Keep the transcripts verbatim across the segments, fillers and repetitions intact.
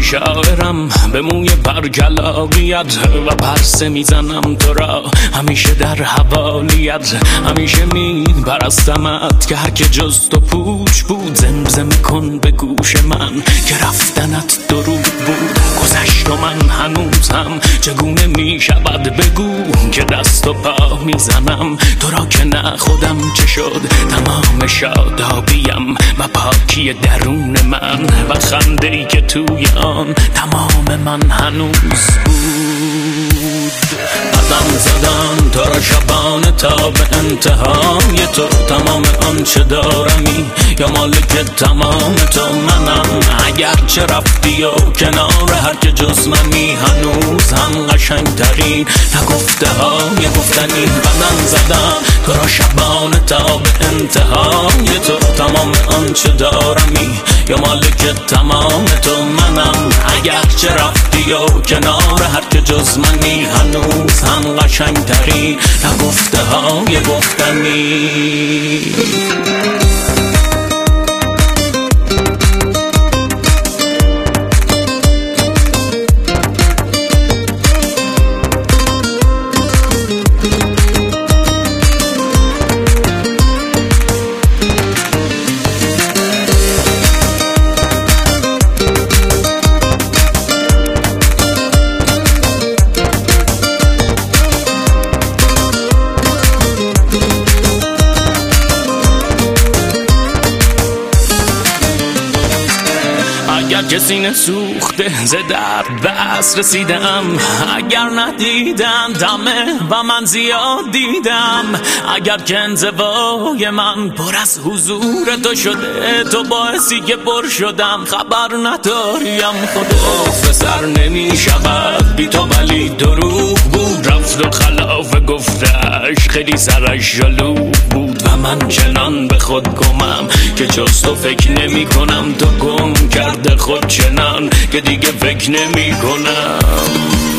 شاعرم به موی برگلاقیت و پرسه میزنم تو را همیشه در حوالیت. همیشه میپرستمت که هر که جز تو پوچ بود. زمزمه کن به گوش من که رفتنت درود بود. گذشت و من هنوزم چگونه میشود بگو که دست و پا میزنم تو را که نه خودم چه شد. تمام شادابیم و پاکی درون من و خنده‌ای که توی آن تمام من هنوز بود. قدم زدم تو را شبانه تا به انتهای تو. تمام آنچه دارمی یا مالک تمام تو منم. اگرچه رفتی و کنار هر که جز منی هنوز هم قشنگ ترین نگفته های گفتنی. قدم زدم تو را شبانه تا به انتهای تو. تمام آنچه دارمی یا مالک تمام تو منم. اگرچه رفتی و کنار هر که جز منی هنوز هم قشنگ ترین نگفته های گفتنی. اگر کسی نسوخته ز درد بس رسیدم. اگر ندیدن دمه و من زیاد دیدم. اگر که انزوای من پر از حضور تو شده تو باعثی که پر شدم. خبر نداریم خدا سر نمی شود بی تو ولی دروغ بود. رفت و خلاف گفتش خیلی سرش جلوب بود و من چنان به خود گمم که جز تو فکر نمی کنم. تو گم کرده خود چنان که دیگه فکر نمی کنم.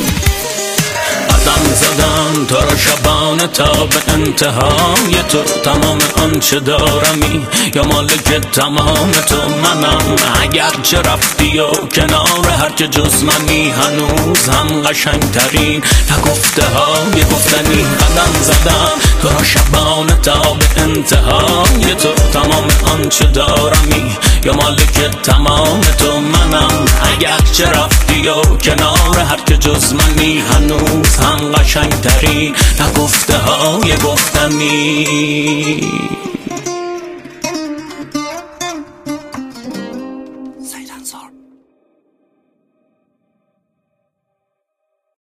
قدم زدم تو را شبانه تا به انتهای تو. تمام آنچه دارمی یا مالک تمام تو منم. اگرچه رفتی و کنار هر که جز منی هنوز هم قشنگ ترین نگفته های گفتنی. قدم زدم تو را شبانه تا به انتهای تو. تمام آنچه دارمی یا مالک تمام تو منم. اگرچه رفتی و کنار هر که جز منی هنوز هم قشنگ ترین نگفته های گفتنی.